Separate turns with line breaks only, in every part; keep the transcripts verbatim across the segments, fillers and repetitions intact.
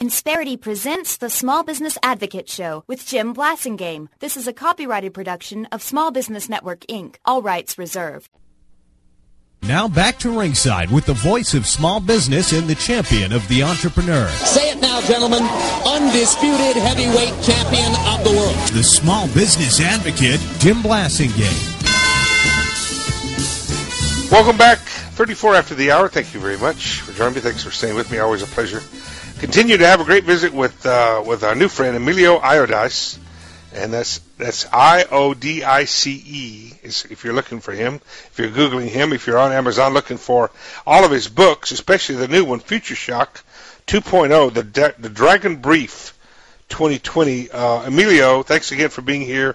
Insperity presents the Small Business Advocate Show with Jim Blasingame. This is a copyrighted production of Small Business Network, Incorporated. All rights reserved.
Now back to ringside with the voice of small business and the champion of the entrepreneur.
Say it now, gentlemen. Undisputed heavyweight champion of the world.
The small business advocate, Jim Blasingame.
Welcome back. thirty-four after the hour. Thank you very much for joining me. Thanks for staying with me. Always a pleasure. Continue to have a great visit with uh, with our new friend, Emilio Iodice. And that's that's I O D I C E is if you're looking for him, if you're Googling him, if you're on Amazon looking for all of his books, especially the new one, Future Shock two point oh, the De- the Dragon Brief twenty twenty. Uh, Emilio, thanks again for being here.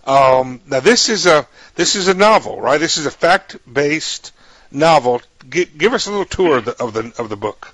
Um, now this is a this is a novel, right? This is a fact-based novel. G- give us a little tour of the of the, of the book.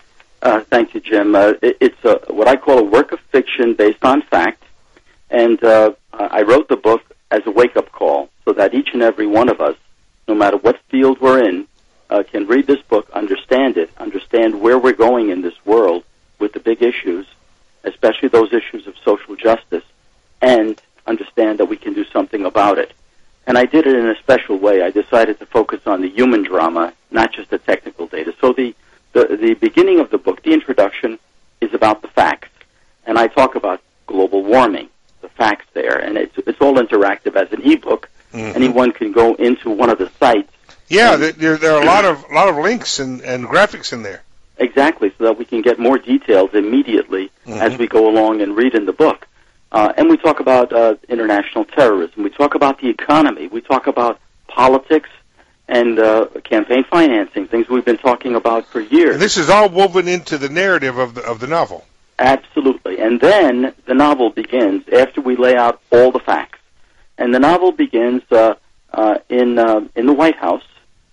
Uh, thank you, Jim. Uh, it, it's a, what I call a work of fiction based on fact. And uh, I wrote the book as a wake-up call so that each and every one of us, no matter what field we're in, uh, can read this book, understand it, understand where we're going in this world with the big issues, especially those issues of social justice, and understand that we can do something about it. And I did it in a special way. I decided to focus on the human drama, not just the technical data. So the, the, the beginning of the book, the introduction, is about the facts. And I talk about global warming. The facts there, and it's it's all interactive as an ebook. Mm-hmm. Anyone can go into one of the sites.
Yeah, there there are a lot of a lot of links and, and graphics in there.
Exactly, so that we can get more details immediately mm-hmm. as we go along and read in the book. Uh, and we talk about uh, international terrorism. We talk about the economy. We talk about politics and uh, campaign financing, things we've been talking about for years.
And this is all woven into the narrative of the of the novel.
Absolutely. And then the novel begins after we lay out all the facts. And the novel begins uh, uh, in uh, in the White House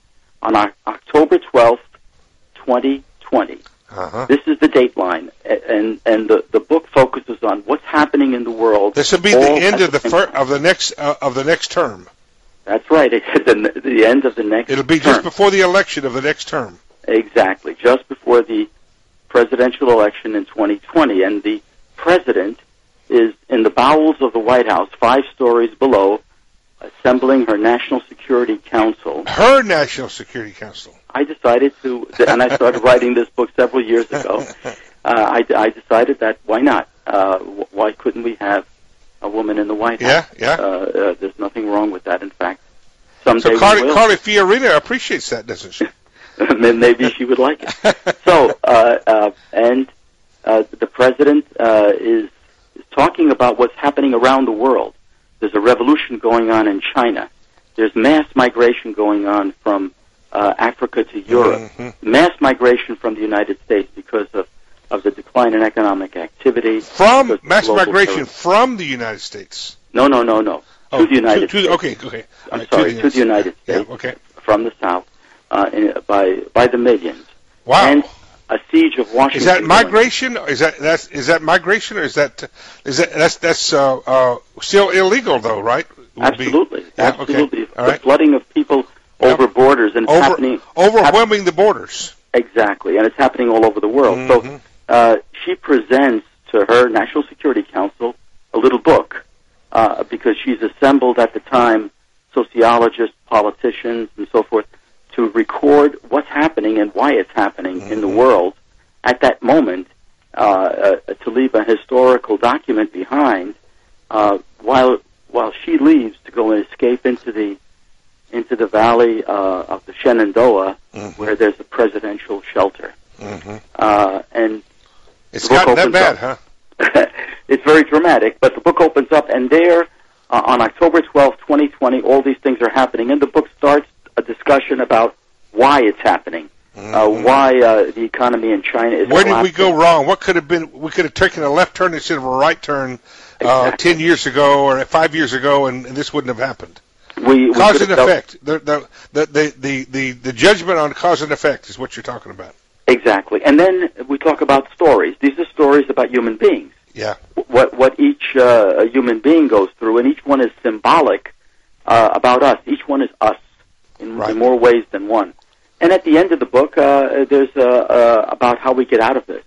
on o- October twelfth, twenty twenty.
Uh-huh.
This is the dateline, and and the, the book focuses on what's happening in the world.
This will be the end of the fir- of the next uh, of the next term.
That's right. It's the, the end of the next.
It'll be
term.
just before the election of the next term.
Exactly, just before the presidential election in twenty twenty, and the president is in the bowels of the White House, five stories below, assembling her National Security Council.
Her National Security Council.
I decided to, and I started writing this book several years ago. Uh, I, I decided that why not? Uh, why couldn't we have a woman in the White House?
Yeah, yeah.
Uh, uh, there's nothing wrong with that. In fact, someday
so Carly,
we will.
Carly Fiorina appreciates that, doesn't she?
Maybe she would like it. So, uh, uh, and uh, the president uh, is, is talking about what's happening around the world. There's a revolution going on in China. There's mass migration going on from uh, Africa to Europe. Mm-hmm. Mass migration from the United States because of, of the decline in economic activity.
From mass migration
terrorism.
From the United States?
No, no, no, no.
Oh,
to the United
to, to,
States.
Okay, okay.
I'm
right,
sorry,
to the,
to the United States.
Yeah, okay.
From the South. Uh, in, by by the millions.
Wow!
And a siege of Washington.
Is that migration? Is that that's is that migration or is that is that that's that's uh, uh, still illegal though, right?
Absolutely,
be, yeah,
absolutely.
Okay. All
the
right.
flooding of people yep. over borders and it's
over,
happening
overwhelming hap- the borders.
Exactly, and it's happening all over the world.
Mm-hmm.
So uh, she presents to her National Security Council a little book uh, because she's assembled at the time sociologists, politicians, and so forth, to record what's happening and why it's happening mm-hmm. in the world at that moment, uh, uh, to leave a historical document behind, uh, while while she leaves to go and escape into the into the valley uh, of the Shenandoah, mm-hmm. where there's a presidential shelter.
Mm-hmm.
Uh, and
it's gotten that bad, up.
huh? It's very dramatic, but the book opens up, and there, uh, on October twelfth, twenty twenty, all these things are happening, and the book starts a discussion about why it's happening, mm-hmm. uh, why uh, the economy in China is
Where did we go wrong? What could have been? We could have taken a left turn instead of a right turn uh, exactly. ten years ago or five years ago, and, and this wouldn't have happened.
We, we
cause and effect. The the, the, the, the, the the judgment on cause and effect is what you're talking about.
Exactly. And then we talk about stories. These are stories about human beings.
Yeah.
What what each uh, human being goes through, and each one is symbolic uh, about us. Each one is us in,
right.
in more ways than one. And at the end of the book, uh, there's uh, uh, about how we get out of this.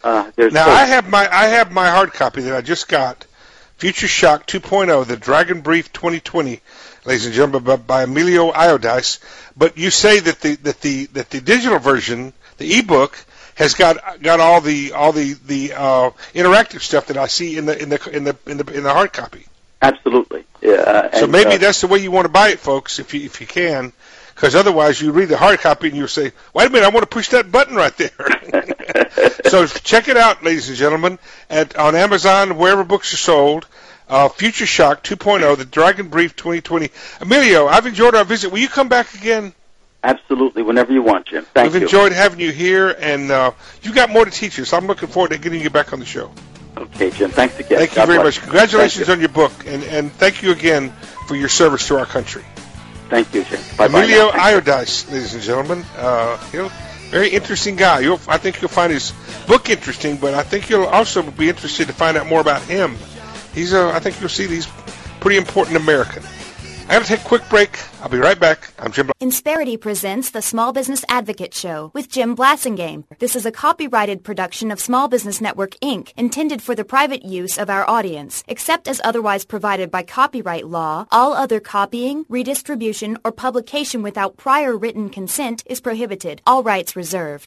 Uh, there's
now
so-
I have my I have my hard copy that I just got, Future Shock two point oh, the Dragon Brief twenty twenty, ladies and gentlemen, by, by Emilio Iodice. But you say that the that the that the digital version, the ebook, has got got all the all the the uh, interactive stuff that I see in the in the in the in the in the hard copy.
Absolutely. Yeah. Uh,
So
and,
maybe
uh,
that's the way you want to buy it, folks, if you if you can, because otherwise you read the hard copy and you'll say, "Wait a minute, I want to push that button right there." So check it out, ladies and gentlemen, at on Amazon, wherever books are sold. Uh, Future Shock two point oh, the Dragon Brief twenty twenty. Emilio, I've enjoyed our visit. Will you come back again?
Absolutely, whenever you want, Jim. Thank
We've
you.
enjoyed having you here, and uh, you got more to teach us. I'm looking forward to getting you back on the show.
Okay, Jim. Thanks again.
Thank you
God
very
bless.
much. Congratulations
Thank you.
on your book, and, and thank you again for your service to our country.
Thank you, Jim. Bye-bye.
Emilio
now.
Iodice, ladies and gentlemen. Uh, you know, very interesting guy. You'll, I think you'll find his book interesting, but I think you'll also be interested to find out more about him. He's a, I think you'll see that he's pretty important American. I got to take a quick break. I'll be right back. I'm Jim.
Insperity presents the Small Business Advocate Show with Jim Blassingame. This is a copyrighted production of Small Business Network, Incorporated, intended for the private use of our audience. Except as otherwise provided by copyright law, all other copying, redistribution, or publication without prior written consent is prohibited. All rights reserved.